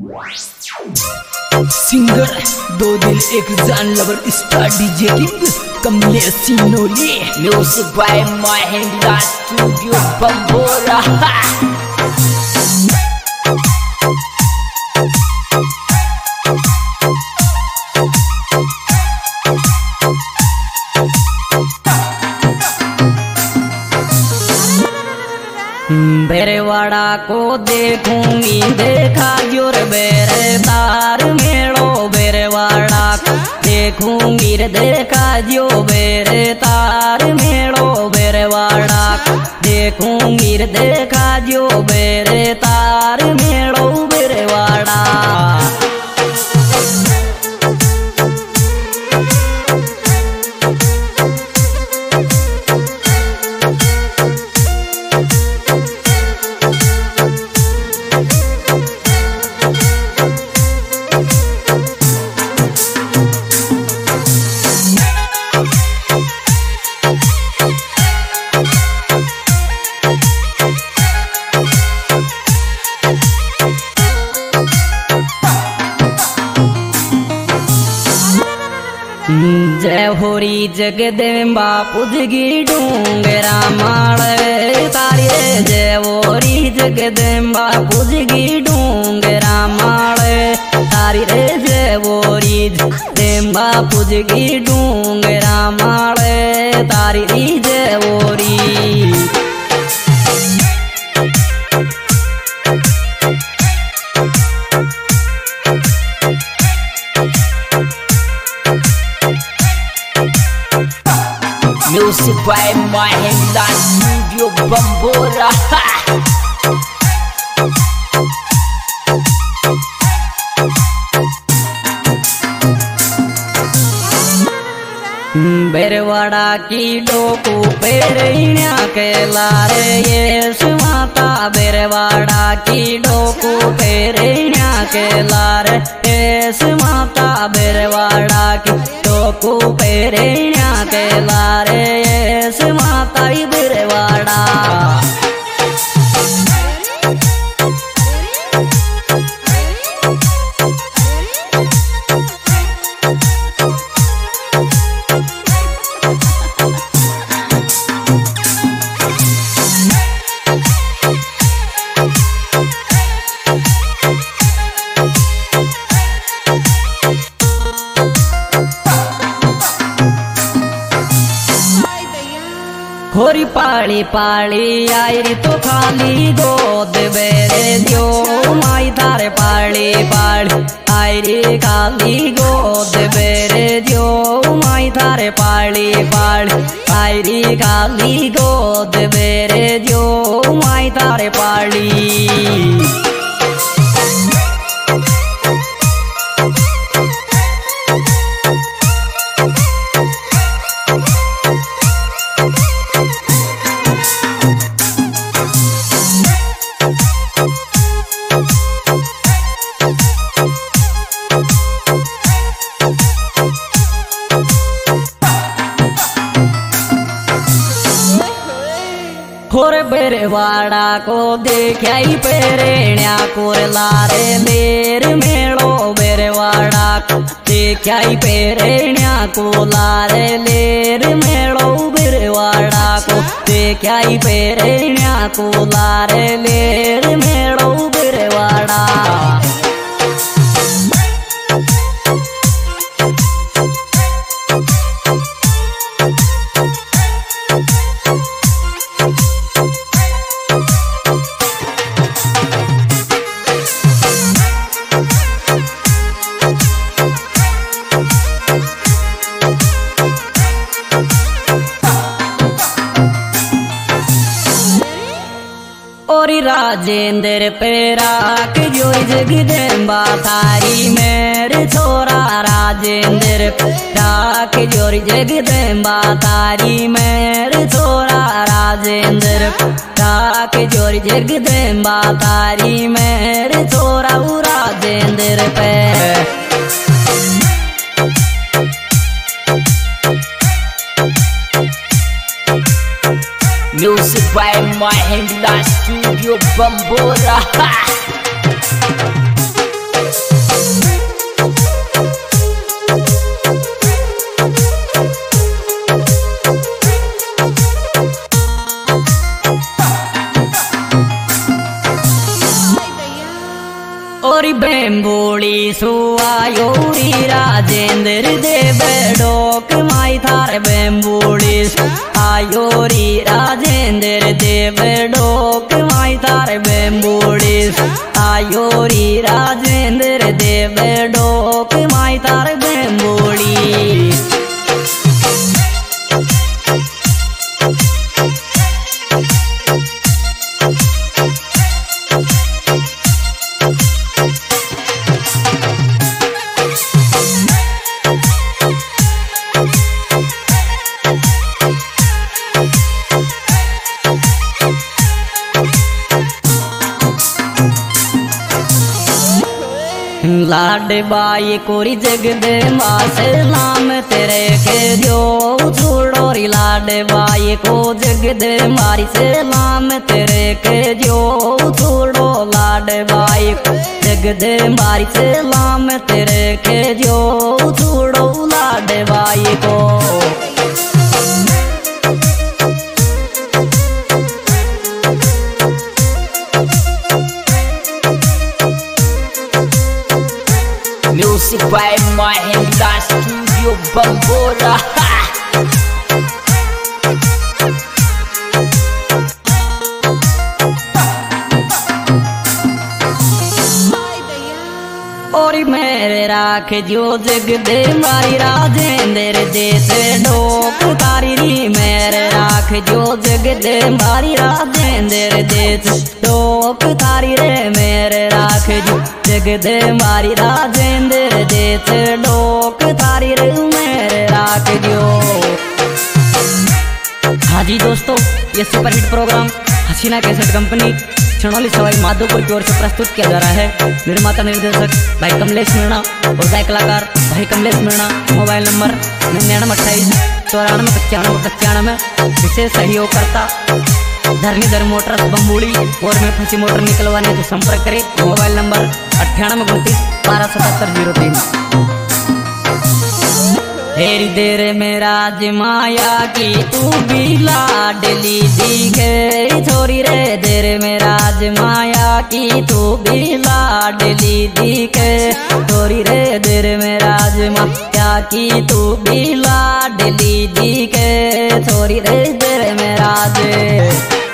Singer दो दिल एक जान lover star DJ king Kamlesh Sinoli. Music by Mahendra studio Bambora. Berwada को देखूंगी देखा जोर बेरे तार मेड़ो बेरवाड़ा को देखूंगी रे देखा जो बेरे तार मेड़ो बेरवाड़ा को देखूंगी रे देखा जो बेरे तार मेड़ो बेरवाड़ा। जय होरी जगदम्बा पुजगी डूंगरा माड़ तारे जय होरी जगदम्बा पुजगी डूंगरा माड़ तारी रे जय होरी जगदम्बा पुजगी डूंगरा माड़ तारी री जय होरी। Music by Mahendra studio Bambora. Berwada की डोकू पेड़िया के लारे ये माता बेरवाड़ा की डोकू पेड़िया के लारे ये माता बेरवाड़ा की डोकू पेड़िया के लारे ये माता बेरवाड़ा। होरी पाली पाली आई तो खाली गोद बेरे जो माई तारे पाली पाली आई खाली गोद बेरे जो माई तारे पाली पाली आई खाली गोद बेरे जो माई तारे पाली। होर बेरवाड़ा को देखाई पेरेण्या को लारे लेर मेड़ो बेरवाड़ा को देखाई पेरेण्या को लारे लेर मेड़ो बेरवाड़ा को देखाई पेरेण्या को लारे लेर मेड़ो बेरवाड़ा। और राजेंद्र पेरा के जोई जगदम्बा तारी मेरे छोरा राजेंद्र पेरा के जोई जगदम्बा तारी मेरे छोरा राजेंद्र पेरा के जोई जगदम्बा तारी मेरे छोरा राजेंद्र पे। Music by Mahendra studio Bambora. और बेम्बोली सुआयोरी राजेंद्र देव डोक माई थार बेम्बोली आयोरी राजेंद्र देव डोक माई थार बेम्बोली आयोरी राजेंद्र देव डोक माई थार बेम्बोली। लाड बाई कोरी जगदे मासे नाम तेरे के जो छोड़ोरी लाड बाई को जगदे मारी से नाम तेरे के जो छोड़ो लाड बाई जगदे मारी से नाम तेरे के जो छोड़ो लाड बाई को। Music by Mahendra Studio Bambora. और मेरे राख जो जगदे मारी राजेंद्र देश डोक तारी री मेरे राख जो जगदे मारी राजेंद्र देश डोक तारी रे मेरे राख जो जगदे मारी राजेंद्र देश डोक तारी रे मेरे राख जो। हाँ जी दोस्तों, ये superhit program Hasina cassette company Chhanauli Sawai Madhopur की ओर से प्रस्तुत किया जा रहा है। निर्माता निर्देशक भाई कमलेश मीणा और गायक कलाकार भाई कमलेश मीणा। Mobile number 9928949595। विशेष सहयोगकर्ता धरणीधर मोटर्स बम्बोली और में फंसी मोटर निकलवाने तो संपर्क करें। Mobile number 9829127703। हेरी देर में राज माया की तू भी लाडली दिखे छोरी रे देर में राज माया की तू भी लाडली दिखे छोरी रे देर में राज माया की तू भी लाडली दिखे छोरी रे देर में राज।